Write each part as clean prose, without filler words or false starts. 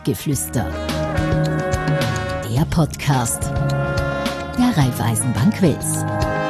Bankgeflüster. Der Podcast der Raiffeisenbank Wels.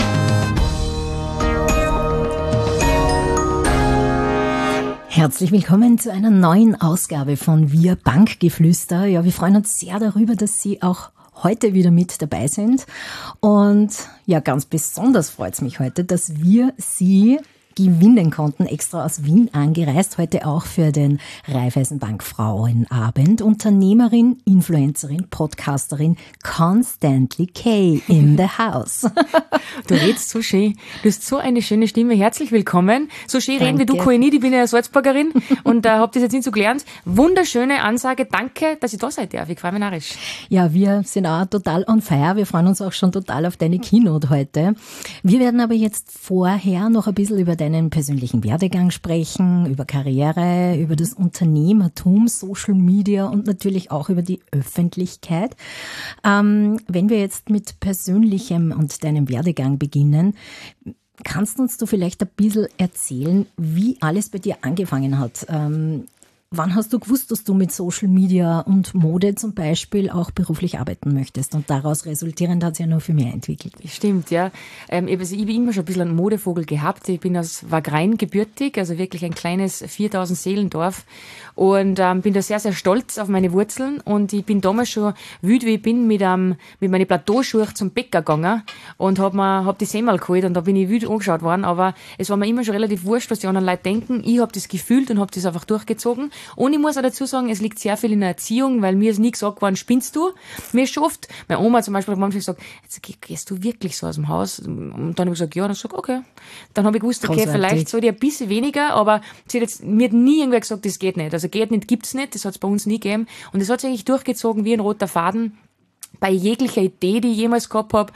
Herzlich willkommen zu einer neuen Ausgabe von Wir Bankgeflüster. Ja, wir freuen uns sehr darüber, dass Sie auch heute wieder mit dabei sind. Und ja, ganz besonders freut es mich heute, dass wir Sie gewinnen konnten, extra aus Wien angereist, heute auch für den Raiffeisenbank Frauenabend. Unternehmerin, Influencerin, Podcasterin Constantly Kay in the house. Du redest so schön. Du hast so eine schöne Stimme. Herzlich willkommen. So schön reden wie du kann ich nicht. Ich bin ja Salzburgerin und habe das jetzt nicht so gelernt. Wunderschöne Ansage. Danke, dass ich da sein darf. Ich freue mich narrisch. Ja, wir sind auch total on fire. Wir freuen uns auch schon total auf deine Keynote heute. Wir werden aber jetzt vorher noch ein bisschen über deinen persönlichen Werdegang sprechen, über Karriere, über das Unternehmertum, Social Media und natürlich auch über die Öffentlichkeit. Wenn wir jetzt mit Persönlichem und deinem Werdegang beginnen, kannst uns du vielleicht ein bisschen erzählen, wie alles bei dir angefangen hat? Wann hast du gewusst, dass du mit Social Media und Mode zum Beispiel auch beruflich arbeiten möchtest? Und daraus resultierend hat es ja noch viel mehr entwickelt. Stimmt, ja. Ich habe immer schon ein bisschen einen Modevogel gehabt. Ich bin aus Wagrain gebürtig, also wirklich ein kleines 4000 Seelendorf. Und bin da sehr, sehr stolz auf meine Wurzeln. Und ich bin damals schon wütend, wie ich bin, mit meinen Plateauschuhen zum Bäcker gegangen und hab die Semmel geholt. Und da bin ich wütend angeschaut worden. Aber es war mir immer schon relativ wurscht, was die anderen Leute denken. Ich habe das gefühlt und habe das einfach durchgezogen. Und ich muss auch dazu sagen, es liegt sehr viel in der Erziehung, weil mir ist nie gesagt worden, spinnst du? Mir ist schon oft, meine Oma zum Beispiel hat manchmal gesagt, jetzt gehst du wirklich so aus dem Haus? Und dann habe ich gesagt, ja, und dann habe ich gesagt, okay. Dann habe ich gewusst, okay, vielleicht sollte ich ein bisschen weniger, aber mir hat nie irgendwer gesagt, das geht nicht. Also geht nicht, gibt's nicht, das hat es bei uns nie gegeben. Und das hat sich eigentlich durchgezogen wie ein roter Faden bei jeglicher Idee, die ich jemals gehabt habe.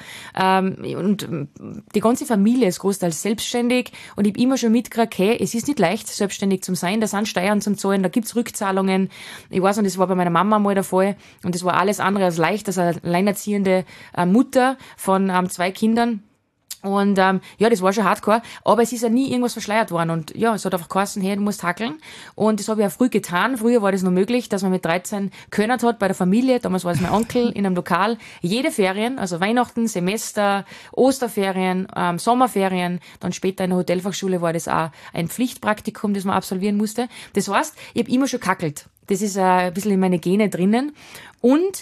Und die ganze Familie ist großteils selbstständig und ich habe immer schon mitgekriegt, hey, es ist nicht leicht, selbstständig zu sein. Da sind Steuern zum Zahlen, da gibt's Rückzahlungen. Ich weiß noch, das war bei meiner Mama mal der Fall und das war alles andere als leicht, als eine alleinerziehende Mutter von 2 Kindern. Und ja, das war schon hardcore, aber es ist ja nie irgendwas verschleiert worden. Und ja, es hat einfach geheißen, hey, du musst hackeln. Und das habe ich auch früh getan. Früher war das noch möglich, dass man mit 13 gehört hat bei der Familie. Damals war es mein Onkel in einem Lokal. Jede Ferien, also Weihnachten, Semester, Osterferien, Sommerferien, dann später in der Hotelfachschule war das auch ein Pflichtpraktikum, das man absolvieren musste. Das heißt, ich habe immer schon kackelt. Das ist ein bisschen in meine Gene drinnen. Und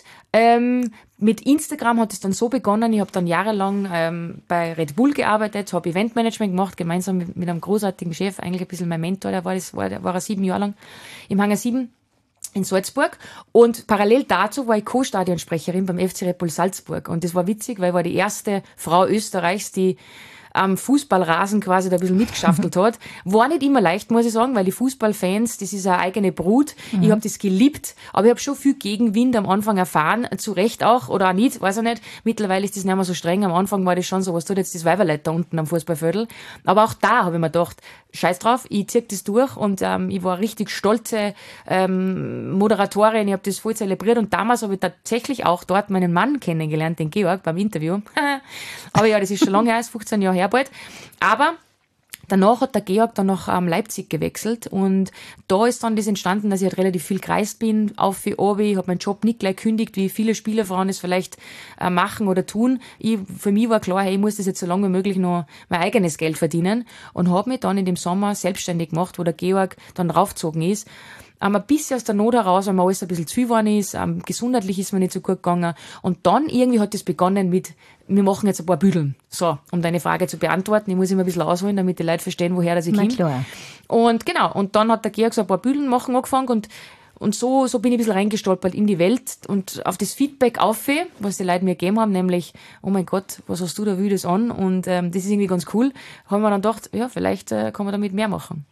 mit Instagram hat es dann so begonnen, ich habe dann jahrelang bei Red Bull gearbeitet, habe Eventmanagement gemacht, gemeinsam mit einem großartigen Chef, eigentlich ein bisschen mein Mentor, der war er 7 Jahre lang im Hangar 7 in Salzburg. Und parallel dazu war ich Co-Stadionsprecherin beim FC Red Bull Salzburg. Und das war witzig, weil ich war die erste Frau Österreichs, die am Fußballrasen quasi da ein bisschen mitgeschaftelt hat. War nicht immer leicht, muss ich sagen, weil die Fußballfans, das ist eine eigene Brut. Ich habe das geliebt, aber ich habe schon viel Gegenwind am Anfang erfahren, zu Recht auch, oder auch nicht, weiß ich nicht. Mittlerweile ist das nicht mehr so streng. Am Anfang war das schon so, was tut jetzt das Weiberleut da unten am Fußballviertel. Aber auch da habe ich mir gedacht, scheiß drauf, ich zieh das durch und ich war richtig stolze Moderatorin, ich habe das voll zelebriert und damals habe ich tatsächlich auch dort meinen Mann kennengelernt, den Georg, beim Interview. Aber ja, das ist schon lange her, 15 Jahre her bald. Aber danach hat der Georg dann nach Leipzig gewechselt und da ist dann das entstanden, dass ich halt relativ viel gereist bin, auf wie obi. Ich habe meinen Job nicht gleich gekündigt, wie viele Spielerfrauen es vielleicht machen oder tun. Für mich war klar, hey, ich muss das jetzt so lange wie möglich noch mein eigenes Geld verdienen und habe mich dann in dem Sommer selbstständig gemacht, wo der Georg dann raufgezogen ist. Ein bisschen aus der Not heraus, weil mir alles ein bisschen zu viel geworden ist, gesundheitlich ist mir nicht so gut gegangen. Und dann irgendwie hat das begonnen mit, wir machen jetzt ein paar Büdeln. So, um deine Frage zu beantworten, ich muss immer ein bisschen ausholen, damit die Leute verstehen, woher das ich komme. Klar. Und genau, und dann hat der Georg so ein paar Büdeln machen angefangen und so bin ich ein bisschen reingestolpert in die Welt und auf das Feedback auf, was die Leute mir gegeben haben, nämlich, oh mein Gott, was hast du da Wüdes an? Und das ist irgendwie ganz cool. Haben wir dann gedacht, ja, vielleicht kann man damit mehr machen.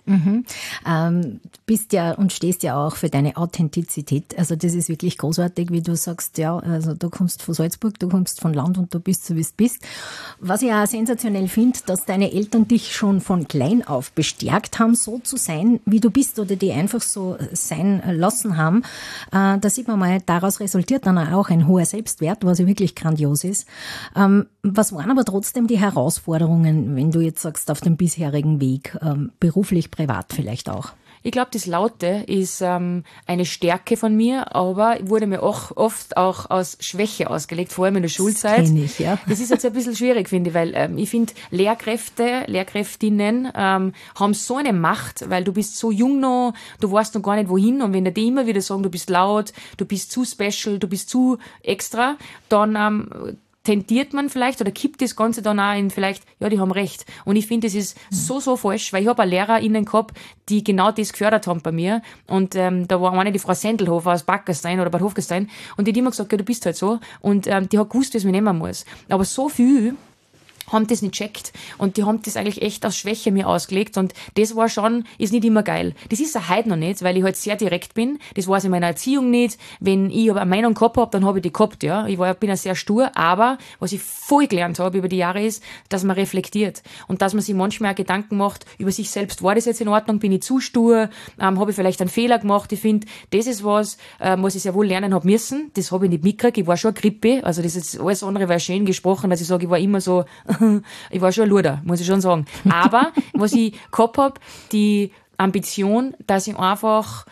Bist ja und stehst ja auch für deine Authentizität. Also das ist wirklich großartig, wie du sagst, ja, also du kommst von Salzburg, du kommst von Land und du bist so, wie du bist. Was ich auch sensationell finde, dass deine Eltern dich schon von klein auf bestärkt haben, so zu sein, wie du bist oder die einfach so sein lassen haben. Da sieht man mal, daraus resultiert dann auch ein hoher Selbstwert, was ja wirklich grandios ist. Was waren aber trotzdem die Herausforderungen, wenn du jetzt sagst, auf dem bisherigen Weg, beruflich, privat vielleicht auch? Ich glaube, das Laute ist eine Stärke von mir, aber wurde mir auch oft auch aus Schwäche ausgelegt, vor allem in der Schulzeit. Das kenn ich, ja. Das ist jetzt ein bisschen schwierig, finde ich, weil ich finde, Lehrkräftinnen haben so eine Macht, weil du bist so jung noch, du weißt noch gar nicht wohin, und wenn die immer wieder sagen, du bist laut, du bist zu special, du bist zu extra, dann tendiert man vielleicht oder kippt das Ganze dann auch in vielleicht, ja, die haben recht. Und ich finde, das ist so falsch, weil ich habe auch LehrerInnen gehabt, die genau das gefördert haben bei mir. Und da war eine, die Frau Sendelhofer aus Backerstein oder Bad Hofgestein, und die hat immer gesagt, ja, du bist halt so. Und die hat gewusst, wie es mir nehmen muss. Aber so viel haben das nicht checkt, und die haben das eigentlich echt aus Schwäche mir ausgelegt, und das war schon, ist nicht immer geil. Das ist auch heute noch nicht, weil ich halt sehr direkt bin. Das war es in meiner Erziehung nicht. Wenn ich aber eine Meinung gehabt habe, dann habe ich die gehabt, ja. Bin ja sehr stur, aber was ich voll gelernt habe über die Jahre ist, dass man reflektiert und dass man sich manchmal auch Gedanken macht über sich selbst. War das jetzt in Ordnung? Bin ich zu stur? Habe ich vielleicht einen Fehler gemacht? Ich finde, das ist was ich sehr wohl lernen habe müssen. Das habe ich nicht mitgekriegt. Ich war schon eine Grippe, also das ist alles andere war schön gesprochen, dass ich sage, ich war immer so ich war schon ein Luder, muss ich schon sagen. Aber was ich gehabt habe, die Ambition, dass ich einfach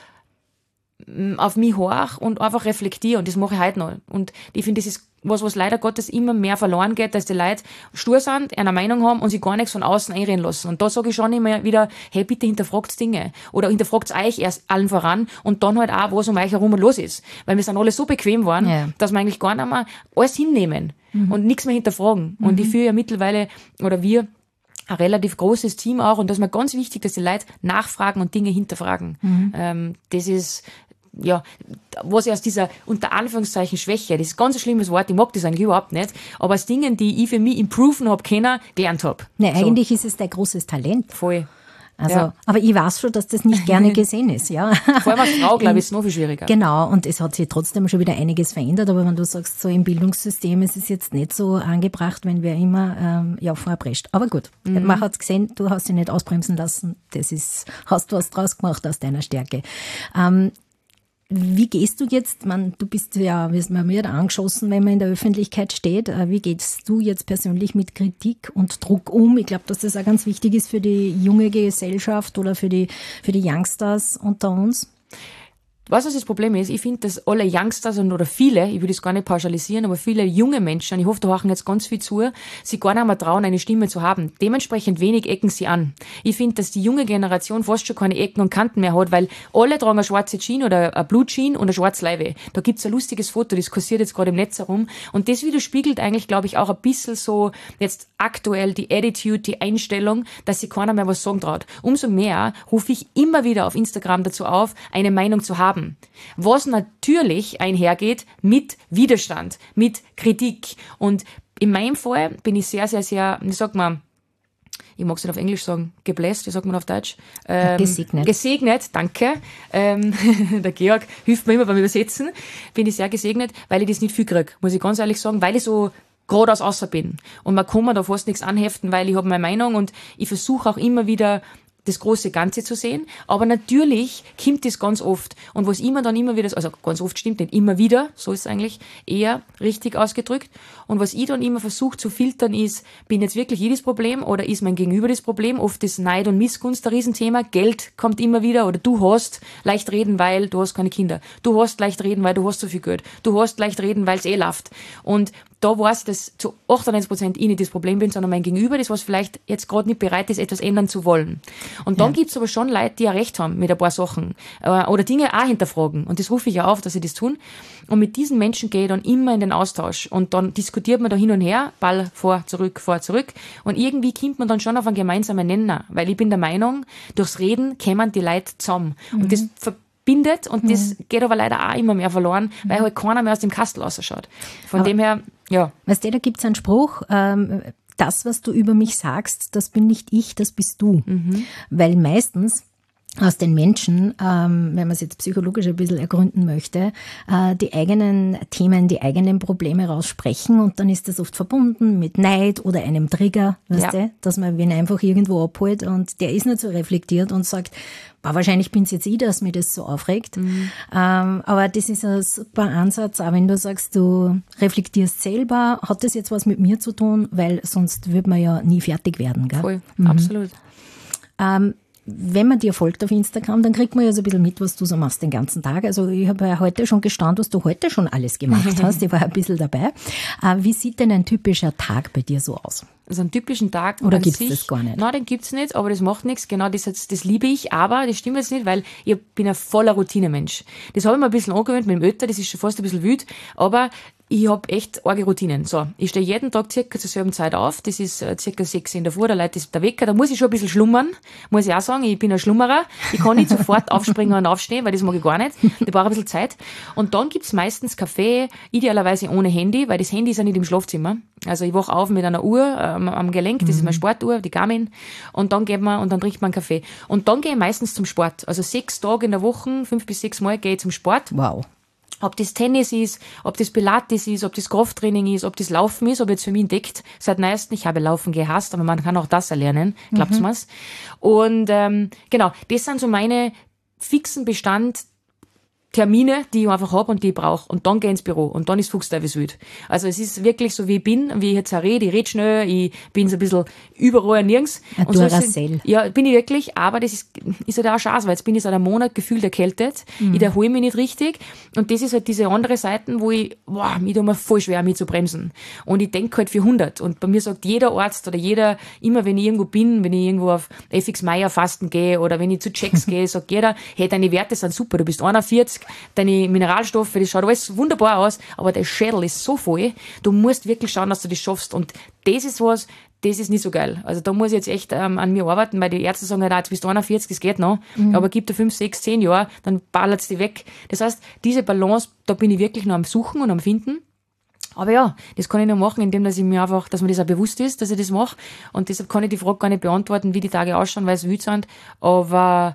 auf mich horch und einfach reflektiere, und das mache ich heute noch. Und ich finde, das ist was leider Gottes immer mehr verloren geht, dass die Leute stur sind, eine Meinung haben und sich gar nichts von außen einreden lassen. Und da sage ich schon immer wieder, hey, bitte hinterfragt Dinge. Oder hinterfragt euch erst allen voran und dann halt auch, was um euch herum los ist. Weil wir sind alle so bequem geworden, dass wir eigentlich gar nicht mehr alles hinnehmen und nichts mehr hinterfragen. Und ich führe ja mittlerweile, oder wir, ein relativ großes Team auch, und das ist mir ganz wichtig, dass die Leute nachfragen und Dinge hinterfragen. Das ist, ja, was ich aus dieser, unter Anführungszeichen, Schwäche, das ist ganz ein schlimmes Wort, ich mag das eigentlich überhaupt nicht, aber aus Dingen, die ich für mich improven habe können, gelernt habe. Ne, eigentlich ist es dein großes Talent. Voll. Also, ja. Aber ich weiß schon, dass das nicht gerne gesehen ist, ja. Vor allem als Frau, glaube ich, ist es noch viel schwieriger. Genau, und es hat sich trotzdem schon wieder einiges verändert, aber wenn du sagst, so im Bildungssystem ist es jetzt nicht so angebracht, wenn wer immer vorprescht. Aber gut, man hat gesehen, du hast dich nicht ausbremsen lassen, hast was draus gemacht aus deiner Stärke. Wie gehst du jetzt, du bist ja, man wird angeschossen, wenn man in der Öffentlichkeit steht. Wie gehst du jetzt persönlich mit Kritik und Druck um? Ich glaube, dass das auch ganz wichtig ist für die junge Gesellschaft oder für die Youngsters unter uns. Weißt du, was das Problem ist? Ich finde, dass alle Youngsters oder viele, ich will das gar nicht pauschalisieren, aber viele junge Menschen, ich hoffe, da hören jetzt ganz viel zu, sich gar nicht mehr trauen, eine Stimme zu haben. Dementsprechend wenig ecken sie an. Ich finde, dass die junge Generation fast schon keine Ecken und Kanten mehr hat, weil alle tragen eine schwarze Jeans oder eine Blue Jeans und eine schwarze Leibe. Da gibt's ein lustiges Foto, das kursiert jetzt gerade im Netz herum. Und das widerspiegelt eigentlich, glaube ich, auch ein bisschen so jetzt aktuell die Attitude, die Einstellung, dass sich keiner mehr was sagen traut. Umso mehr rufe ich immer wieder auf Instagram dazu auf, eine Meinung zu haben. Was natürlich einhergeht mit Widerstand, mit Kritik. Und in meinem Fall bin ich sehr, sehr, sehr, wie sagt man, ich mag es nicht auf Englisch sagen, gebläst, wie sagt man auf Deutsch? Gesegnet. Gesegnet, danke. Der Georg hilft mir immer beim Übersetzen. Bin ich sehr gesegnet, weil ich das nicht viel kriege, muss ich ganz ehrlich sagen, weil ich so geradeaus außer bin. Und man kann mir da fast nichts anheften, weil ich habe meine Meinung, und ich versuche auch immer wieder das große Ganze zu sehen, aber natürlich kommt das ganz oft, und was immer dann immer wieder, also ganz oft stimmt nicht, immer wieder, so ist es eigentlich eher richtig ausgedrückt, und was ich dann immer versuche zu filtern ist, bin jetzt wirklich ich das Problem oder ist mein Gegenüber das Problem? Oft ist Neid und Missgunst ein Riesenthema, Geld kommt immer wieder, oder du hast leicht reden, weil du hast keine Kinder, du hast leicht reden, weil du hast so viel Geld, du hast leicht reden, weil es läuft, und da weiß ich, dass zu 98% ich nicht das Problem bin, sondern mein Gegenüber, das was vielleicht jetzt gerade nicht bereit ist, etwas ändern zu wollen. Und dann gibt's aber schon Leute, die ja recht haben mit ein paar Sachen oder Dinge auch hinterfragen. Und das rufe ich ja auf, dass sie das tun. Und mit diesen Menschen gehe ich dann immer in den Austausch. Und dann diskutiert man da hin und her, Ball vor, zurück. Und irgendwie kommt man dann schon auf einen gemeinsamen Nenner. Weil ich bin der Meinung, durchs Reden kämen die Leute zusammen. Und das verbindet, und das geht aber leider auch immer mehr verloren, weil halt keiner mehr aus dem Kastel rausschaut. Von dem her, ja. Weißt du, da gibt's einen Spruch, das, was du über mich sagst, das bin nicht ich, das bist du. Weil meistens aus den Menschen, wenn man es jetzt psychologisch ein bisschen ergründen möchte, die eigenen Themen, die eigenen Probleme raussprechen, und dann ist das oft verbunden mit Neid oder einem Trigger, weißt du, dass man wen einfach irgendwo abholt und der ist nicht so reflektiert und sagt, wahrscheinlich bin's jetzt ich, dass mir das so aufregt. Aber das ist ein super Ansatz, auch wenn du sagst, du reflektierst selber, hat das jetzt was mit mir zu tun, weil sonst würde man ja nie fertig werden, gell? Voll, absolut. wenn man dir folgt auf Instagram, dann kriegt man ja so ein bisschen mit, was du so machst den ganzen Tag. Also ich habe ja heute schon gestaunt, was du heute schon alles gemacht hast. Ich war ein bisschen dabei. Wie sieht denn ein typischer Tag bei dir so aus? Also einen typischen Tag. Oder gibt's das gar nicht? Nein, den gibt's nicht, aber das macht nichts. Genau, das liebe ich, aber das stimmt jetzt nicht, weil ich bin ein voller Routinemensch. Das habe ich mir ein bisschen angewöhnt mit dem Ötter, das ist schon fast ein bisschen wild, aber ich habe echt arge Routinen. So, ich stehe jeden Tag circa zur selben Zeit auf. Das ist circa 6 in der Früh, da läutet der Wecker. Da muss ich schon ein bisschen schlummern, muss ich auch sagen. Ich bin ein Schlummerer. Ich kann nicht sofort aufspringen und aufstehen, weil das mag ich gar nicht. Ich brauche ein bisschen Zeit. Und dann gibt's meistens Kaffee, idealerweise ohne Handy, weil das Handy ist ja nicht im Schlafzimmer. Also ich wache auf mit einer Uhr am Gelenk, das ist meine Sportuhr, die Garmin. Und dann geht man und dann trinkt man einen Kaffee. Und dann gehe ich meistens zum Sport. Also 6 Tage in der Woche, 5 bis 6 Mal gehe ich zum Sport. Wow. Ob das Tennis ist, ob das Pilates ist, ob das Krafttraining ist, ob das Laufen ist, habe ich jetzt für mich entdeckt. Seit neuestem, ich habe Laufen gehasst, aber man kann auch das erlernen, glaubt's mir's. Und genau, das sind so meine fixen Termine, die ich einfach habe und die ich brauche. Und dann gehe ich ins Büro. Und dann ist Fuchsteufelswild. Also es ist wirklich so, wie ich bin, wie ich jetzt auch rede. Ich rede schnell, ich bin so ein bisschen überall und nirgends. Und so ja, bin ich wirklich. Aber das ist halt auch schade, weil jetzt bin ich seit einem Monat gefühlt erkältet. Ich erhole mich nicht richtig. Und das ist halt diese andere Seite, wo ich tue mir voll schwer, mich zu bremsen. Und ich denke halt für 100. Und bei mir sagt jeder Arzt oder jeder, immer wenn ich irgendwo bin, wenn ich irgendwo auf FX Meyer Fasten gehe oder wenn ich zu Checks gehe, sagt jeder, hey, deine Werte sind super, du bist 41, deine Mineralstoffe, das schaut alles wunderbar aus, aber der Schädel ist so voll, du musst wirklich schauen, dass du das schaffst. Und das ist was, das ist nicht so geil. Also da muss ich jetzt echt an mir arbeiten, weil die Ärzte sagen halt, jetzt bist du 41, das geht noch, aber gib dir 5, 6, 10 Jahre, dann ballert's die weg. Das heißt, diese Balance, da bin ich wirklich noch am Suchen und am Finden. Aber ja, das kann ich nur machen, indem dass mir das auch bewusst ist, dass ich das mache. Und deshalb kann ich die Frage gar nicht beantworten, wie die Tage ausschauen, weil es wild sind. Aber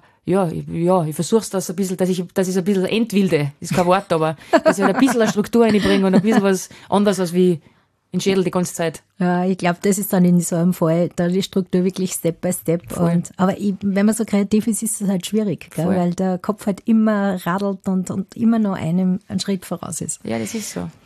ich versuche das ein bisschen, dass ich es ein bisschen entwilde. Das ist kein Wort, aber dass ich halt ein bisschen eine Struktur reinbringe und ein bisschen was anderes als wie in Schädel die ganze Zeit. Ja, ich glaube, das ist dann in so einem Fall, da die Struktur wirklich Step by Step. Aber wenn man so kreativ ist, ist es halt schwierig, gell? Weil der Kopf halt immer radelt und immer noch einen Schritt voraus ist. Ja, das ist so.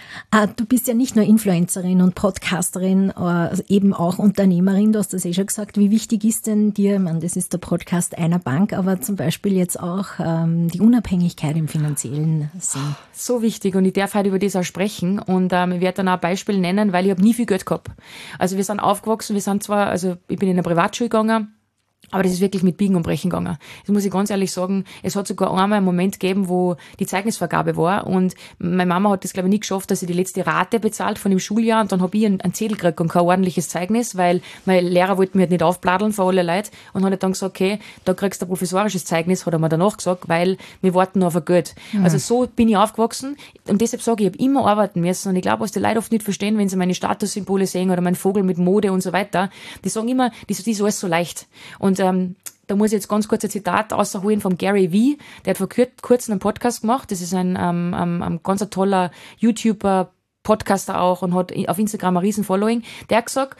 Du bist ja nicht nur Influencerin und Podcasterin, also eben auch Unternehmerin, du hast das schon gesagt. Wie wichtig ist denn dir, ich meine, das ist der Podcast einer Bank, aber zum Beispiel jetzt auch die Unabhängigkeit im finanziellen Sinn? So wichtig, und ich darf heute über das auch sprechen und ich werde dann auch ein Beispiel nennen, weil ich habe nie viel Geld gehabt. Also wir sind aufgewachsen, ich bin in eine Privatschule gegangen, aber das ist wirklich mit Biegen und Brechen gegangen. Das muss ich ganz ehrlich sagen. Es hat sogar einmal einen Moment gegeben, wo die Zeugnisvergabe war und meine Mama hat das, glaube ich, nicht geschafft, dass sie die letzte Rate bezahlt von dem Schuljahr, und dann habe ich einen Zettel gekriegt und kein ordentliches Zeugnis, weil mein Lehrer wollte mich halt nicht aufbladeln vor alle Leute, und hat dann gesagt, okay, da kriegst du ein professorisches Zeugnis, hat er mir danach gesagt, weil wir warten noch auf ein Geld. Also so bin ich aufgewachsen, und deshalb sage ich habe immer arbeiten müssen, und ich glaube, was die Leute oft nicht verstehen, wenn sie meine Statussymbole sehen oder meinen Vogel mit Mode und so weiter, die sagen immer, das ist alles so leicht. Und da muss ich jetzt ganz kurz ein Zitat rausholen vom Gary Vee. Der hat vor kurzem einen Podcast gemacht. Das ist ein ganz toller YouTuber, Podcaster auch, und hat auf Instagram ein riesen Following. Der hat gesagt,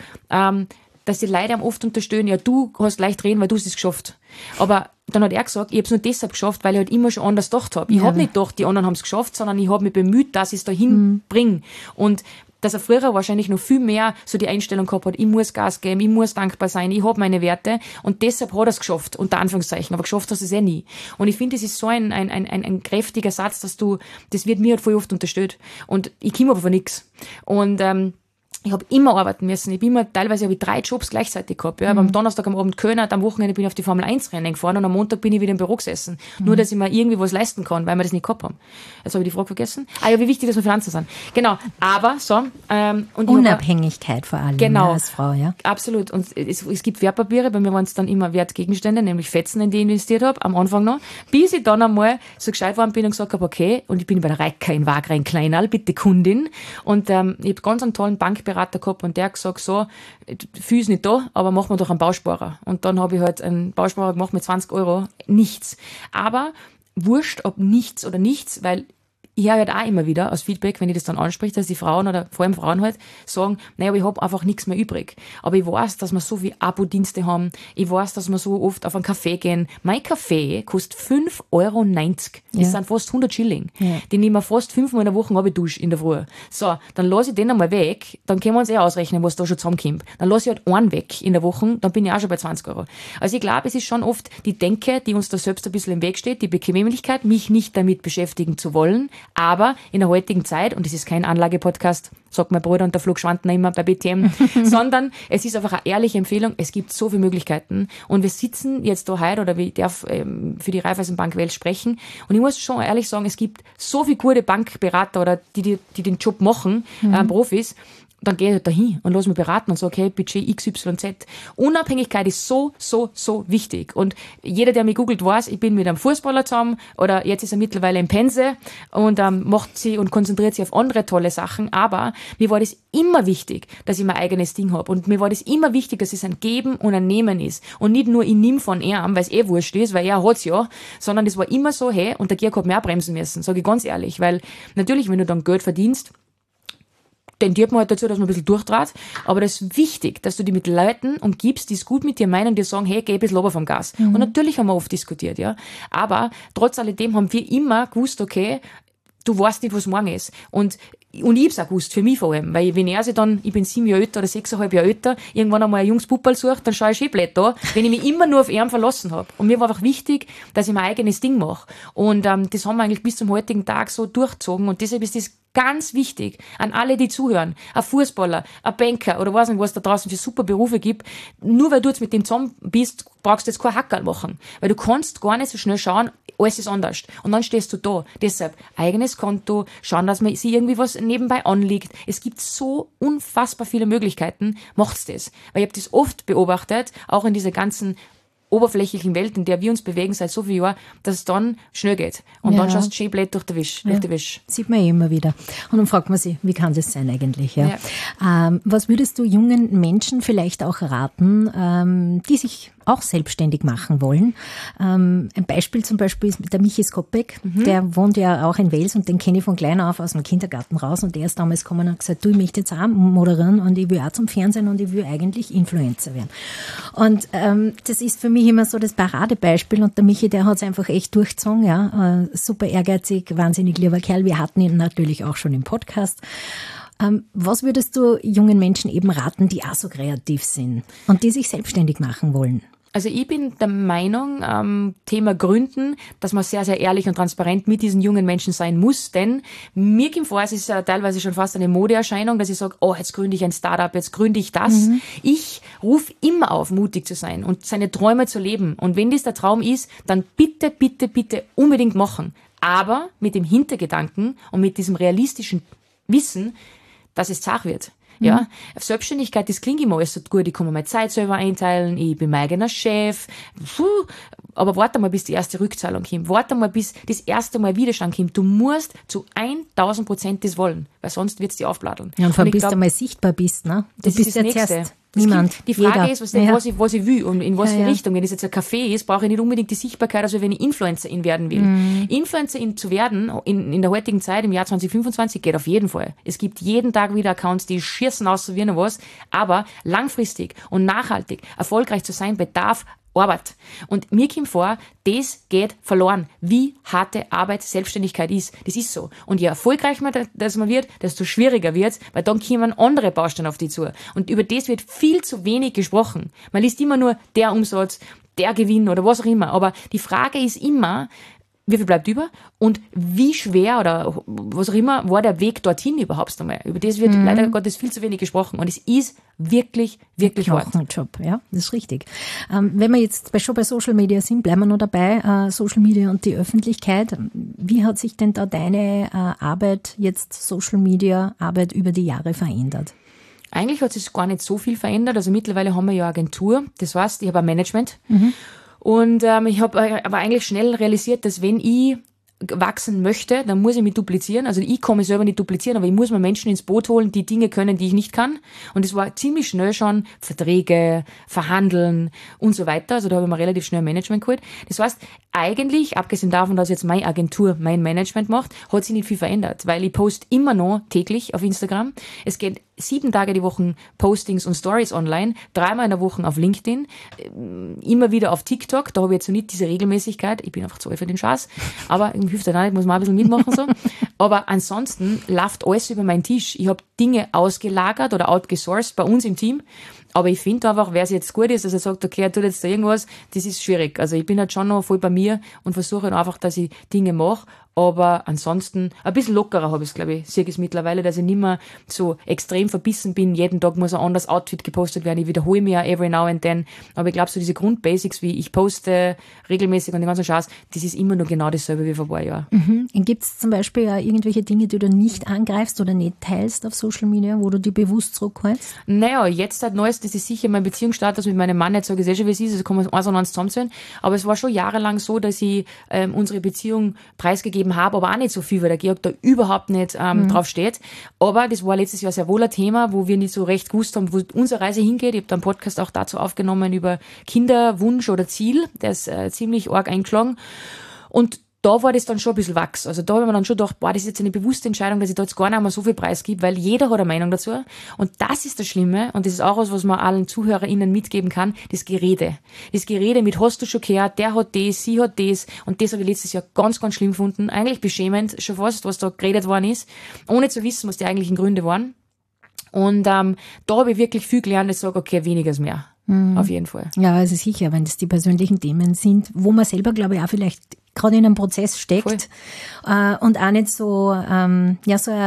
dass die Leute ihm oft unterstellen, ja, du hast leicht reden, weil du hast es geschafft. Aber dann hat er gesagt, ich habe es nur deshalb geschafft, weil ich halt immer schon anders gedacht habe. Ich habe nicht gedacht, die anderen haben es geschafft, sondern ich habe mich bemüht, dass ich es dahin bringe. Und dass er früher wahrscheinlich noch viel mehr so die Einstellung gehabt hat, ich muss Gas geben, ich muss dankbar sein, ich habe meine Werte, und deshalb hat er es geschafft, unter Anführungszeichen, aber geschafft hast du es eh nie. Und ich finde, das ist so ein kräftiger Satz, das wird mir halt voll oft unterstellt. Und ich komme aber von nichts. Und ich habe immer arbeiten müssen. Teilweise habe ich 3 Jobs gleichzeitig gehabt. Ja. Am Donnerstag am Abend Köln, am Wochenende bin ich auf die Formel 1 Rennen gefahren, und am Montag bin ich wieder im Büro gesessen. Nur, dass ich mir irgendwie was leisten kann, weil wir das nicht gehabt haben. Jetzt habe ich die Frage vergessen. Ja, wie wichtig, dass wir Finanzen sind. Genau. Aber so. Und Unabhängigkeit vor allem, genau, als Frau, ja. Absolut. Und es gibt Wertpapiere, bei mir waren es dann immer Wertgegenstände, nämlich Fetzen, in die ich investiert habe, am Anfang noch. Bis ich dann einmal so gescheit worden bin und gesagt habe, okay, und ich bin bei der Reika in Wagrain Kleinal, bitte Kundin. Und ich habe ganz einen tollen Bankberater gehabt, und der hat gesagt, so, viel ist nicht da, aber machen wir doch einen Bausparer. Und dann habe ich halt einen Bausparer gemacht mit 20 Euro. Nichts. Aber wurscht, ob nichts oder nichts, weil ich höre halt auch immer wieder aus Feedback, wenn ich das dann anspreche, dass die Frauen oder vor allem Frauen halt sagen, naja, aber ich habe einfach nichts mehr übrig. Aber ich weiß, dass wir so viele Abo-Dienste haben. Ich weiß, dass wir so oft auf einen Kaffee gehen. Mein Kaffee kostet 5,90 €. Das sind fast 100 Schilling. Ja. Den nehmen wir fast 5-mal in der Woche Dusche in der Früh. So, dann lasse ich den einmal weg, dann können wir uns ausrechnen, was da schon zusammenkommt. Dann lasse ich halt einen weg in der Woche, dann bin ich auch schon bei 20 €. Also ich glaube, es ist schon oft die Denke, die uns da selbst ein bisschen im Weg steht, die Bequemlichkeit, mich nicht damit beschäftigen zu wollen, aber in der heutigen Zeit, und das ist kein Anlagepodcast, sagt mein Bruder und der Flug Schwantner immer bei BTM, sondern es ist einfach eine ehrliche Empfehlung, es gibt so viele Möglichkeiten und wir sitzen jetzt da heute, oder ich darf für die Raiffeisenbank Welt sprechen, und ich muss schon ehrlich sagen, es gibt so viele gute Bankberater oder die den Job machen, Profis, dann gehe ich halt dahin und lass mich beraten und sage, okay, Budget XYZ. Unabhängigkeit ist so wichtig. Und jeder, der mich googelt, weiß, ich bin mit einem Fußballer zusammen oder jetzt ist er mittlerweile im Pense und macht sie und konzentriert sich auf andere tolle Sachen. Aber mir war das immer wichtig, dass ich mein eigenes Ding habe. Und mir war das immer wichtig, dass es ein Geben und ein Nehmen ist. Und nicht nur, ich nimm von ihm, weil es wurscht ist, weil er hat's ja, sondern das war immer so, hey, und der Georg hat mich auch bremsen müssen, sage ich ganz ehrlich. Weil natürlich, wenn du dann Geld verdienst, tendiert man halt dazu, dass man ein bisschen durchdreht. Aber das ist wichtig, dass du dich mit Leuten umgibst, die es gut mit dir meinen und dir sagen, hey, geh ein bisschen runter vom Gas. Und natürlich haben wir oft diskutiert, ja. Aber trotz alledem haben wir immer gewusst, okay, du weißt nicht, was morgen ist. Und ich hab's auch gewusst, für mich vor allem. Weil wenn er sich dann, ich bin 7 Jahre älter oder 6,5 Jahre älter, irgendwann einmal ein junges Puppal sucht, dann schaue ich schön blöd da, wenn ich mich immer nur auf ihn verlassen habe. Und mir war einfach wichtig, dass ich mein eigenes Ding mache. Und das haben wir eigentlich bis zum heutigen Tag so durchgezogen. Und deshalb ist das ganz wichtig an alle, die zuhören. Ein Fußballer, ein Banker oder weiß nicht, was da draußen für super Berufe gibt. Nur weil du jetzt mit dem zusammen bist, brauchst du jetzt kein Hackerl machen. Weil du kannst gar nicht so schnell schauen, alles ist anders. Und dann stehst du da. Deshalb eigenes Konto, schauen, dass man sich irgendwie was nebenbei anliegt. Es gibt so unfassbar viele Möglichkeiten. Macht's das. Weil ich habe das oft beobachtet, auch in dieser ganzen oberflächlichen Welt, in der wir uns bewegen seit so vielen Jahren, dass es dann schnell geht. Und dann schaust du schön blöd durch die Wisch. Sieht man immer wieder. Und dann fragt man sich, wie kann das sein eigentlich? Ja. Was würdest du jungen Menschen vielleicht auch raten, die sich auch selbstständig machen wollen? Ein Beispiel zum Beispiel ist der Michi Skopek, der wohnt ja auch in Wels und den kenne ich von klein auf aus dem Kindergarten raus und der ist damals gekommen und hat gesagt, du, ich möchte jetzt auch moderieren und ich will auch zum Fernsehen und ich will eigentlich Influencer werden. Und das ist für mich immer so das Paradebeispiel und der Michi, der hat es einfach echt durchgezogen, ja, super ehrgeizig, wahnsinnig lieber Kerl. Wir hatten ihn natürlich auch schon im Podcast. Was würdest du jungen Menschen eben raten, die auch so kreativ sind und die sich selbstständig machen wollen? Also ich bin der Meinung, Thema Gründen, dass man sehr, sehr ehrlich und transparent mit diesen jungen Menschen sein muss, denn mir kommt vor, es ist ja teilweise schon fast eine Modeerscheinung, dass ich sage, oh, jetzt gründe ich ein Startup, jetzt gründe ich das. Ich rufe immer auf, mutig zu sein und seine Träume zu leben. Und wenn das der Traum ist, dann bitte, bitte, bitte unbedingt machen. Aber mit dem Hintergedanken und mit diesem realistischen Wissen, dass es zart wird. Ja, Selbstständigkeit, das klingt immer alles so gut, ich kann mir meine Zeit selber einteilen, ich bin mein eigener Chef, aber warte mal, bis die erste Rückzahlung kommt, warte mal, bis das erste Mal Widerstand kommt. Du musst zu 1000% das wollen, weil sonst wird's dir aufbladeln. Ja, und vor allem bis du mal sichtbar bist, ne? Das ist das Nächste. Niemand. Die Frage ist, was ich will und in was für Richtung. Wenn es jetzt ein Café ist, brauche ich nicht unbedingt die Sichtbarkeit, also wenn ich Influencerin werden will. Influencerin zu werden, in der heutigen Zeit, im Jahr 2025, geht auf jeden Fall. Es gibt jeden Tag wieder Accounts, die schießen aus so wie noch was, aber langfristig und nachhaltig erfolgreich zu sein, bedarf Arbeit. Und mir kommt vor, das geht verloren, wie harte Arbeit Selbstständigkeit ist. Das ist so. Und je erfolgreicher man wird, desto schwieriger wird's, weil dann kommen andere Bausteine auf die zu. Und über das wird viel zu wenig gesprochen. Man liest immer nur der Umsatz, der Gewinn oder was auch immer. Aber die Frage ist immer, wie viel bleibt über und wie schwer oder was auch immer war der Weg dorthin überhaupt einmal. Über das wird leider Gottes viel zu wenig gesprochen und es ist wirklich, wirklich hart. Job, ja, das ist richtig. Wenn wir jetzt schon bei Social Media sind, bleiben wir noch dabei, Social Media und die Öffentlichkeit. Wie hat sich denn da deine Arbeit, jetzt Social Media Arbeit über die Jahre verändert? Eigentlich hat sich gar nicht so viel verändert. Also mittlerweile haben wir ja Agentur, das heißt, ich habe ein Management. Und ich habe aber eigentlich schnell realisiert, dass wenn ich wachsen möchte, dann muss ich mich duplizieren. Also ich kann mich selber nicht duplizieren, aber ich muss mir Menschen ins Boot holen, die Dinge können, die ich nicht kann. Und es war ziemlich schnell schon Verträge, Verhandeln und so weiter. Also da habe ich mir relativ schnell Management geholt. Das heißt, eigentlich, abgesehen davon, dass jetzt meine Agentur mein Management macht, hat sich nicht viel verändert, weil ich poste immer noch täglich auf Instagram. Es geht 7 Tage die Woche Postings und Stories online, 3-mal in der Woche auf LinkedIn, immer wieder auf TikTok, da habe ich jetzt so nicht diese Regelmäßigkeit, ich bin einfach zu alt für den Schatz, aber hilft ja nicht, muss man ein bisschen mitmachen so. Aber ansonsten läuft alles über meinen Tisch. Ich habe Dinge ausgelagert oder outgesourced bei uns im Team, aber ich finde einfach, wer es jetzt gut ist, dass er sagt, okay, er tut jetzt da irgendwas, das ist schwierig. Also ich bin halt schon noch voll bei mir und versuche halt einfach, dass ich Dinge mache. Aber ansonsten, ein bisschen lockerer habe ich es, glaube ich, sehe ich es mittlerweile, dass ich nicht mehr so extrem verbissen bin. Jeden Tag muss ein anderes Outfit gepostet werden. Ich wiederhole mich ja every now and then. Aber ich glaube, so diese Grundbasics, wie ich poste regelmäßig und den ganzen Schatz, das ist immer noch genau dasselbe wie vor ein paar Jahren. Mhm. Gibt es zum Beispiel auch irgendwelche Dinge, die du nicht angreifst oder nicht teilst auf Social Media, wo du die bewusst zurückhältst? Naja, jetzt seit Neues, das ist sicher mein Beziehungsstatus mit meinem Mann, jetzt sage ich eh schon, wie es ist, also kann man eins und eins zusammenzählen. Aber es war schon jahrelang so, dass ich unsere Beziehung preisgegeben habe, aber auch nicht so viel, weil der Georg da überhaupt nicht drauf steht. Aber das war letztes Jahr sehr wohl ein Thema, wo wir nicht so recht gewusst haben, wo unsere Reise hingeht. Ich habe da einen Podcast auch dazu aufgenommen über Kinderwunsch oder Ziel. Der ist ziemlich arg eingeschlagen. Und da war das dann schon ein bisschen Wachs. Also da habe ich mir dann schon gedacht, boah, das ist jetzt eine bewusste Entscheidung, dass ich da jetzt gar nicht mehr so viel Preis gebe, weil jeder hat eine Meinung dazu. Und das ist das Schlimme, und das ist auch was man allen ZuhörerInnen mitgeben kann, das Gerede. Das Gerede mit, hast du schon gehört, der hat das, sie hat das, und das habe ich letztes Jahr ganz, ganz schlimm gefunden. Eigentlich beschämend, schon fast, was da geredet worden ist, ohne zu wissen, was die eigentlichen Gründe waren. Und da habe ich wirklich viel gelernt, dass ich sage, okay, weniger ist mehr. Auf jeden Fall. Ja, also sicher, wenn das die persönlichen Themen sind, wo man selber, glaube ich, auch vielleicht gerade in einem Prozess steckt und auch nicht so, wie soll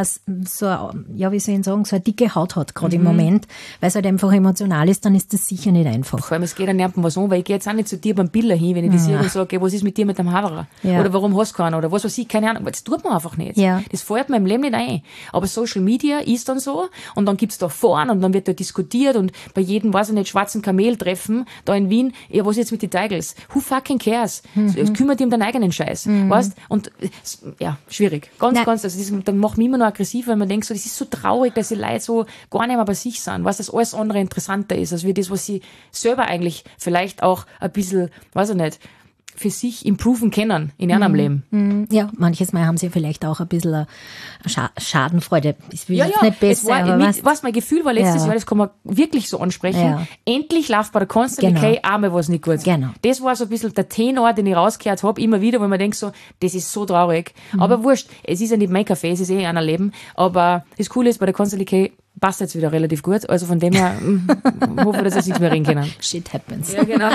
ich sagen, so eine dicke Haut hat, gerade im Moment, weil es halt einfach emotional ist, dann ist das sicher nicht einfach. Vor allem, es geht ja niemandem was an, weil ich gehe jetzt auch nicht zu dir beim Biller hin, wenn ich das sehe und sage, okay, was ist mit dir mit dem Haverer? Ja. Oder warum hast du keinen? Oder was weiß ich, keine Ahnung. Das tut man einfach nicht. Ja. Das fällt mir im Leben nicht ein. Aber Social Media ist dann so, und dann gibt's da vorn und dann wird da diskutiert, und bei jedem, weiß ich nicht, schwarzen Kameltreffen da in Wien, ja, was ist jetzt mit den Tigers? Who fucking cares? Kümmert dich um deinen eigenen Scheiß, weißt? Und ja, schwierig. Ganz, also dann macht mich immer noch aggressiv, weil man denkt so, das ist so traurig, dass die Leute so gar nicht mehr bei sich sind, weißt, dass alles andere interessanter ist, als wie das, was sie selber eigentlich vielleicht auch ein bisschen, weiß ich nicht, für sich improven können in ihrem Leben. Ja, manches Mal haben sie vielleicht auch ein bisschen eine Schadenfreude. Ich will jetzt nicht besser, aber was mein Gefühl war letztes Jahr, das kann man wirklich so ansprechen. Ja. Endlich läuft bei der Constant Decay einmal was nicht gut. Genau. Das war so ein bisschen der Tenor, den ich rausgehört habe, immer wieder, wo man denkt so, das ist so traurig. Aber wurscht, es ist ja nicht mein Café, es ist einer Leben. Aber das Coole ist, bei der Constant Decay passt jetzt wieder relativ gut. Also von dem her hoffe ich, dass wir jetzt nichts mehr reden können. Shit happens. Ja, genau.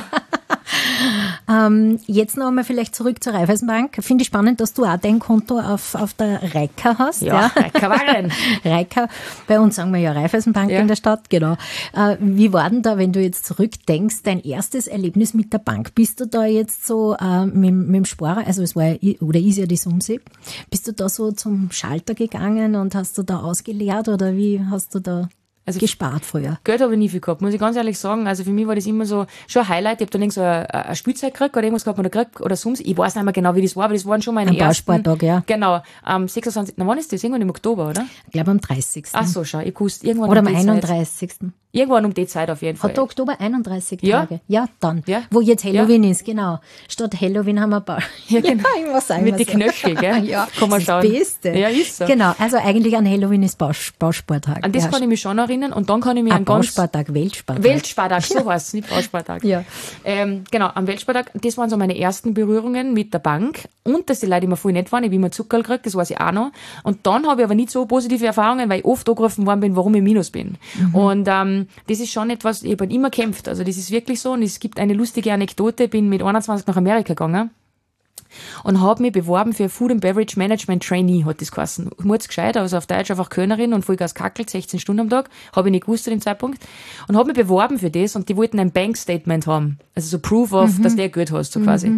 Jetzt noch einmal vielleicht zurück zur Raiffeisenbank. Finde ich spannend, dass du auch dein Konto auf der Reika hast. Ja, Reika Waren. Reika. Bei uns sagen wir ja Raiffeisenbank in der Stadt, genau. Wie war denn da, wenn du jetzt zurückdenkst, dein erstes Erlebnis mit der Bank? Bist du da jetzt so mit dem Sparer, also es war ja, oder ist ja die Sumsi, bist du da so zum Schalter gegangen und hast du da ausgeleert, oder wie hast du da gespart früher? Geld habe ich nie viel gehabt, muss ich ganz ehrlich sagen. Also für mich war das immer so schon ein Highlight. Ich habe dann irgend so ein Spielzeug gekriegt oder irgendwas gehabt oder Sums. Ich weiß nicht mehr genau, wie das war, aber das waren schon meine ersten. Bauspartag, ja. Genau. Am 26. Wann ist das? Irgendwann im Oktober, oder? Ich glaube am 30. Ach so, schau. Ich wusste irgendwann oder am 31. Irgendwann um die Zeit auf jeden Fall. Hat der Oktober 31 ja? Tage? Ja, dann. Ja? Wo jetzt Halloween ist, genau. Statt Halloween haben wir ja, genau. ich muss sagen, mit den Knöchel, gell? Ja, kann man schauen. Das Beste. Ja, ist so. Genau, also eigentlich an Halloween ist Bauspartag. An das kann ich mich schon erinnern, und dann kann ich mich an Bauspartag, Weltspartag. Weltspartag, so heißt es, nicht Bauspartag. Ja. Genau, am Weltspartag, das waren so meine ersten Berührungen mit der Bank, und dass die Leute immer voll nett waren, ich habe immer Zuckerl gekriegt, das weiß ich auch noch. Und dann habe ich aber nicht so positive Erfahrungen, weil ich oft angerufen worden bin, warum ich Minus bin. Und das ist schon etwas, ich habe halt immer kämpft, also das ist wirklich so, und es gibt eine lustige Anekdote, ich bin mit 21 nach Amerika gegangen und habe mich beworben für Food and Beverage Management Trainee, hat das geheißen. Gescheit, also auf Deutsch einfach Kölnerin und Vollgas kackelt, 16 Stunden am Tag, habe ich nicht gewusst zu dem Zeitpunkt, und habe mich beworben für das, und die wollten ein Bankstatement haben, also so Proof of, dass der Geld hast, so quasi.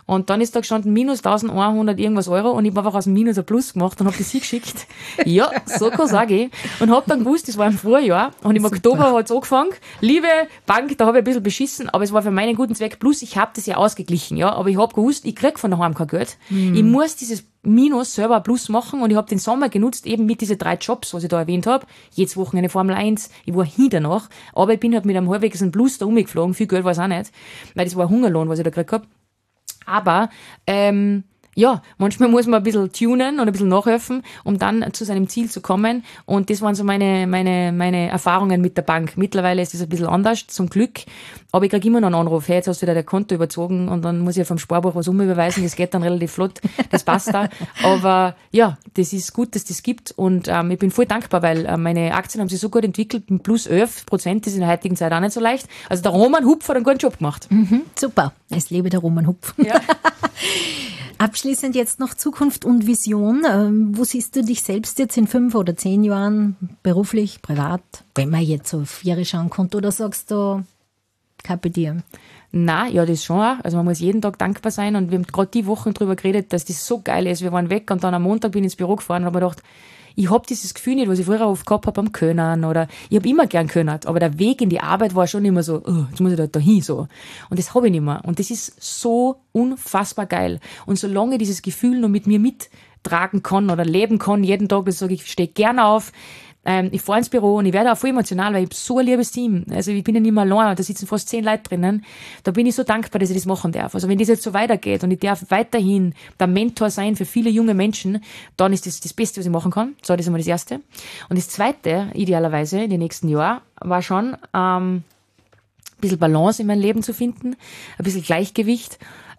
Und dann ist da gestanden minus 1100 irgendwas Euro und ich habe einfach aus dem Minus ein Plus gemacht und habe das hingeschickt. Ja, so kann sage ich. Und habe dann gewusst, das war im Vorjahr und im Oktober hat es angefangen. Liebe Bank, da habe ich ein bisschen beschissen, aber es war für meinen guten Zweck. Plus ich habe das ja ausgeglichen, ja. Aber ich habe gewusst, ich krieg von daheim kein Geld. Ich muss dieses Minus selber Plus machen und ich habe den Sommer genutzt, eben mit diesen 3 Jobs, was ich da erwähnt habe. Jedes Wochenende Formel 1, ich war hin danach, aber ich bin halt mit einem halbwegs einen Plus da umgeflogen, viel Geld war es auch nicht, weil das war ein Hungerlohn, was ich da gekriegt habe. Aber ja, manchmal muss man ein bisschen tunen und ein bisschen nachhelfen, um dann zu seinem Ziel zu kommen. Und das waren so meine Erfahrungen mit der Bank. Mittlerweile ist es ein bisschen anders, zum Glück. Aber ich kriege immer noch einen Anruf. Hey, jetzt hast du wieder dein Konto überzogen und dann muss ich vom Sparbuch was umüberweisen. Das geht dann relativ flott. Das passt da. Aber ja, das ist gut, dass das gibt. Und ich bin voll dankbar, weil meine Aktien haben sich so gut entwickelt. Mit plus 11%, das ist in der heutigen Zeit auch nicht so leicht. Also der Roman Hupf hat einen guten Job gemacht. Super. Es lebe der Roman Hupf. Ja. Abschließend jetzt noch Zukunft und Vision. Wo siehst du dich selbst jetzt in 5 oder 10 Jahren, beruflich, privat, wenn man jetzt so auf Jahre schauen konnte, oder sagst du, kapitieren? Na, ja, das schon auch. Also man muss jeden Tag dankbar sein und wir haben gerade die Wochen drüber geredet, dass das so geil ist. Wir waren weg und dann am Montag bin ich ins Büro gefahren und habe mir gedacht, ich hab dieses Gefühl nicht, was ich früher oft gehabt habe am Können oder ich habe immer gern können, aber der Weg in die Arbeit war schon immer so, oh, jetzt muss ich da hin so. Und das habe ich nicht mehr. Und das ist so unfassbar geil. Und solange ich dieses Gefühl noch mit mir mittragen kann oder leben kann, jeden Tag, das sage ich, stehe gerne auf, ich fahre ins Büro und ich werde auch voll emotional, weil ich habe so ein liebes Team. Also ich bin ja nicht mehr allein, da sitzen fast 10 Leute drinnen. Da bin ich so dankbar, dass ich das machen darf. Also wenn das jetzt so weitergeht und ich darf weiterhin der Mentor sein für viele junge Menschen, dann ist das das Beste, was ich machen kann. So, das ist einmal das Erste. Und das Zweite, idealerweise in den nächsten Jahren, war schon ein bisschen Balance in meinem Leben zu finden, ein bisschen Gleichgewicht.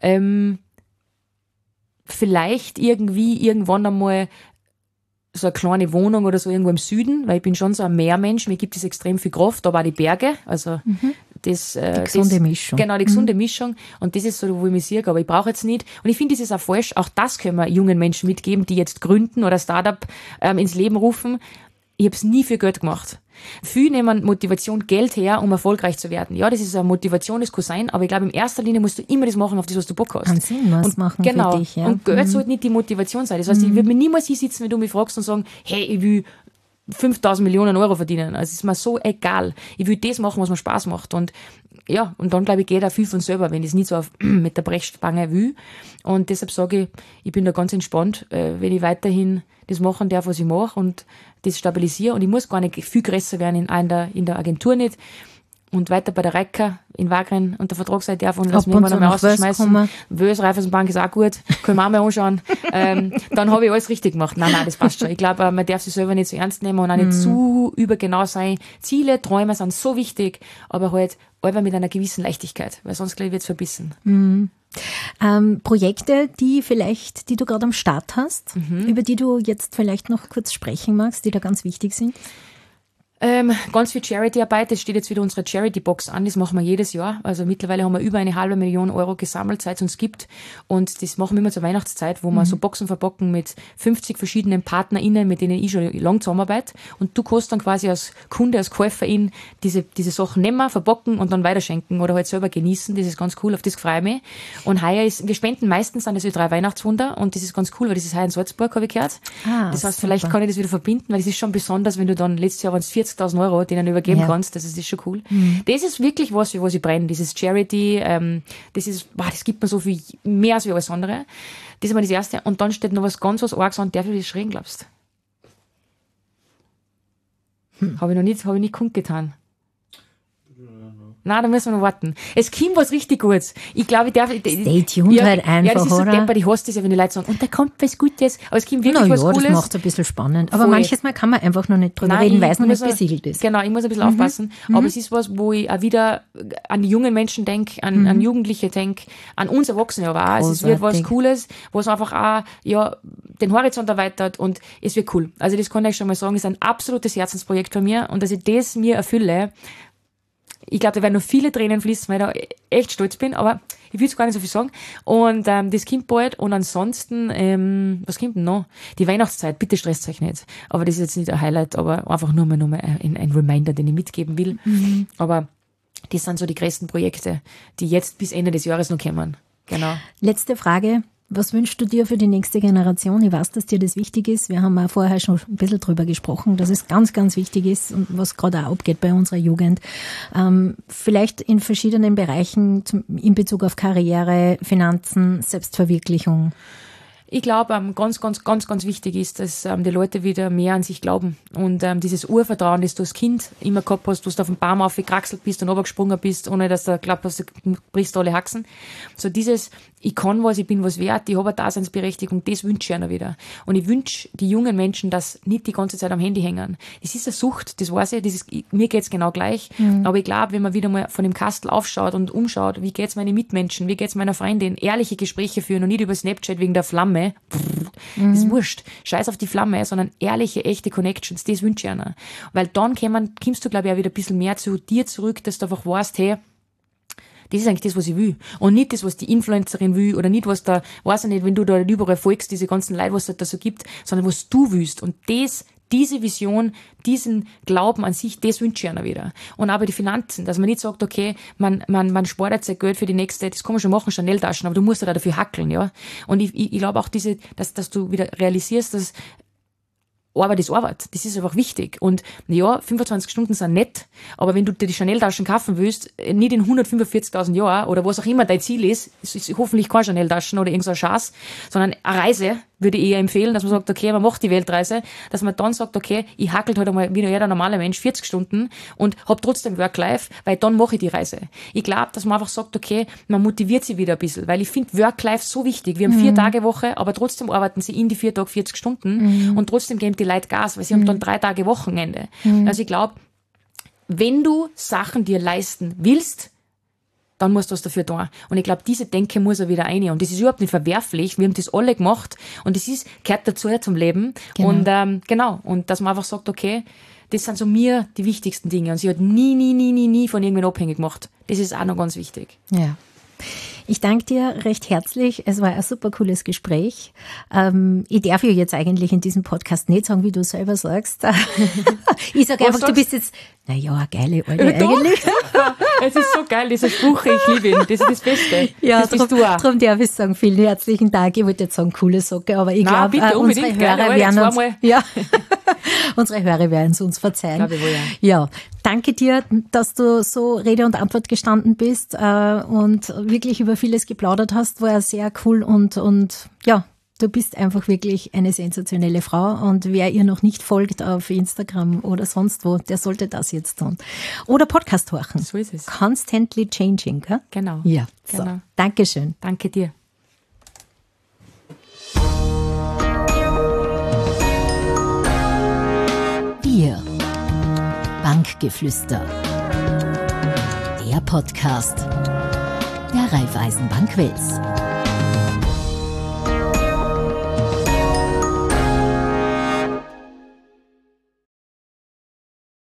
Vielleicht irgendwann einmal so eine kleine Wohnung oder so irgendwo im Süden, weil ich bin schon so ein Meermensch, mir gibt es extrem viel Kraft, aber auch die Berge, also die gesunde Mischung. Genau, die gesunde Mischung und das ist so, wo ich mich sehe, aber ich brauche jetzt nicht, und ich finde, das ist auch falsch, auch das können wir jungen Menschen mitgeben, die jetzt gründen oder Startup ins Leben rufen. Ich habe es nie für Geld gemacht. Viele nehmen Motivation, Geld her, um erfolgreich zu werden. Ja, das ist eine Motivation, das kann sein, aber ich glaube, in erster Linie musst du immer das machen, auf das, was du Bock hast. Einen Sinn was machen genau, für dich, ja. Und Geld sollte nicht die Motivation sein. Das heißt, ich würde mir niemals hier sitzen, wenn du mich fragst und sagen, hey, ich will 5.000 Millionen Euro verdienen. Also es ist mir so egal. Ich will das machen, was mir Spaß macht. Und ja, und dann glaube ich, geht auch viel von selber, wenn ich es nicht so mit der Brechstange will. Und deshalb sage ich, ich bin da ganz entspannt, wenn ich weiterhin das machen darf, was ich mache und das stabilisiere. Und ich muss gar nicht viel größer werden in der Agentur nicht. Und weiter bei der Reiker in Wagram und der Vertragsseite darf und lass mich irgendwann einmal rausschmeißen. Wös Raiffeisenbank ist auch gut, können wir auch mal anschauen. Dann habe ich alles richtig gemacht. Nein, das passt schon. Ich glaube, man darf sich selber nicht so ernst nehmen und auch nicht zu übergenau sein. Ziele, Träume sind so wichtig, aber halt einfach mit einer gewissen Leichtigkeit, weil sonst, glaube ich, wird es verbissen. Projekte, die du gerade am Start hast, über die du jetzt vielleicht noch kurz sprechen magst, die da ganz wichtig sind? Ganz viel Charity-Arbeit, es steht jetzt wieder unsere Charity-Box an, das machen wir jedes Jahr. Also mittlerweile haben wir über 500.000 Euro gesammelt, seit es uns gibt. Und das machen wir immer zur Weihnachtszeit, wo wir so Boxen verpacken mit 50 verschiedenen PartnerInnen, mit denen ich schon lange zusammenarbeite. Und du kannst dann quasi als Kunde, als Käuferin diese Sachen nehmen, verpacken und dann weiterschenken oder halt selber genießen. Das ist ganz cool, auf das freue ich mich. Und heuer wir spenden meistens an das Ö3 Weihnachtswunder und das ist ganz cool, weil das ist heuer in Salzburg, habe ich gehört. Das heißt, super. vielleicht kann ich das wieder verbinden, weil es ist schon besonders, wenn du dann letztes Jahr waren es 40.000 Euro, denen übergeben kannst, das ist schon cool. Das ist wirklich was, für was ich brenne, dieses Charity, das gibt mir so viel mehr als wie alles andere. Das ist mal das Erste. Und dann steht noch was ganz Arges an, darf ich das schrägen, glaubst du? Habe ich nicht kundgetan. Nein, da müssen wir noch warten. Es kommt was richtig Gutes. Ich glaube, ich darf... Stay tuned halt einfach, das ist so oder? deppert, ich hasse das ja, wenn die Leute sagen, und da kommt was Gutes. Aber es kommt wirklich was Cooles. Das macht es ein bisschen spannend. Aber Voll. manches Mal kann man einfach noch nicht drüber reden, weil es noch nicht besiegelt ist. Genau, ich muss ein bisschen aufpassen. Aber es ist was, wo ich auch wieder an die jungen Menschen denke, an Jugendliche denke, an uns Erwachsene aber auch. Es wird was Cooles, was einfach auch, den Horizont erweitert und es wird cool. Also das kann ich schon mal sagen, ist ein absolutes Herzensprojekt von mir und dass ich das mir erfülle, ich glaube, da werden noch viele Tränen fließen, weil ich da echt stolz bin, aber ich will jetzt gar nicht so viel sagen. Und das kommt bald. Und ansonsten, was kommt denn noch? Die Weihnachtszeit, bitte stresst euch nicht. Aber das ist jetzt nicht ein Highlight, aber einfach nur mal ein Reminder, den ich mitgeben will. Aber das sind so die größten Projekte, die jetzt bis Ende des Jahres noch kommen. Genau. Letzte Frage. Was wünschst du dir für die nächste Generation? Ich weiß, dass dir das wichtig ist. Wir haben auch vorher schon ein bisschen drüber gesprochen, dass es ganz, ganz wichtig ist und was gerade auch abgeht bei unserer Jugend. Vielleicht in verschiedenen Bereichen in Bezug auf Karriere, Finanzen, Selbstverwirklichung. Ich glaube, ganz, ganz, ganz, ganz wichtig ist, dass die Leute wieder mehr an sich glauben. Und dieses Urvertrauen, das du als Kind immer gehabt hast, wo du auf den Baum aufgekraxelt bist und runtergesprungen bist, ohne dass du glaubt hast, du brichst alle Haxen. So dieses, ich kann was, ich bin was wert, ich habe eine Daseinsberechtigung, das wünsche ich einer wieder. Und ich wünsche die jungen Menschen, dass nicht die ganze Zeit am Handy hängen. Das ist eine Sucht, das weiß ich, mir geht's genau gleich. Aber ich glaube, wenn man wieder mal von dem Kastel aufschaut und umschaut, wie geht's meinen Mitmenschen, wie geht's meiner Freundin, ehrliche Gespräche führen und nicht über Snapchat wegen der Flamme. Das ist wurscht. Scheiß auf die Flamme, sondern ehrliche, echte Connections, das wünsche ich einer. Weil dann kommst du, glaube ich, auch wieder ein bisschen mehr zu dir zurück, dass du einfach weißt, hey, das ist eigentlich das, was ich will. Und nicht das, was die Influencerin will oder nicht, was da, weiß ich nicht, wenn du da überall folgst, diese ganzen Leute, was es da so gibt, sondern was du willst. Und diese Vision, diesen Glauben an sich, das wünsche ich einer wieder. Und auch bei den Finanzen, dass man nicht sagt, okay, man spart jetzt sein Geld für die nächste, das kann man schon machen, Chanel-Taschen, aber du musst ja dafür hackeln, ja. Und ich glaube auch dass du wieder realisierst, dass Arbeit ist Arbeit. Das ist einfach wichtig. Und ja, 25 Stunden sind nett, aber wenn du dir die Chanel-Taschen kaufen willst, nicht in 145.000 Jahren oder was auch immer dein Ziel ist, es ist hoffentlich keine Chanel-Taschen oder irgend so ein Schatz, sondern eine Reise, würde ich eher empfehlen, dass man sagt, okay, man macht die Weltreise, dass man dann sagt, okay, ich hackelt halt einmal, wie jeder normale Mensch, 40 Stunden und hab trotzdem Work-Life, weil dann mache ich die Reise. Ich glaube, dass man einfach sagt, okay, man motiviert sich wieder ein bisschen, weil ich finde Work-Life so wichtig. Wir haben 4 Tage Woche, aber trotzdem arbeiten sie in die 4 Tage 40 Stunden und trotzdem geben die Leute Gas, weil sie haben dann 3 Tage Wochenende. Also ich glaube, wenn du Sachen dir leisten willst, dann musst du was dafür tun. Und ich glaube, diese Denke muss er wieder rein. Und das ist überhaupt nicht verwerflich. Wir haben das alle gemacht. Und das gehört dazu zum Leben. Genau. Und genau. Und dass man einfach sagt, okay, das sind so mir die wichtigsten Dinge. Und sie hat nie von irgendwen abhängig gemacht. Das ist auch noch ganz wichtig. Ja. Ich danke dir recht herzlich. Es war ein super cooles Gespräch. Ich darf ja jetzt eigentlich in diesem Podcast nicht sagen, wie du selber sagst. Ich sage einfach, du bist jetzt, naja, geile Alte eigentlich. Es ist so geil, dieser Spruch, ich liebe ihn. Das ist das Beste. Ja, das bist du auch. Darum darf ich sagen, vielen herzlichen Dank. Ich wollte jetzt sagen, coole Socke, aber ich glaube, unsere Hörer werden uns verzeihen. Glaube ich wohl, ja. Ja, danke dir, dass du so Rede und Antwort gestanden bist und wirklich über vieles geplaudert hast. War sehr cool und ja, du bist einfach wirklich eine sensationelle Frau und wer ihr noch nicht folgt auf Instagram oder sonst wo, der sollte das jetzt tun. Oder Podcast horchen. So ist es. Constantly changing, gell? Genau. Ja, so. Genau. Dankeschön. Danke dir. Wir. Bankgeflüster. Der Podcast der Raiffeisen Bank Wels.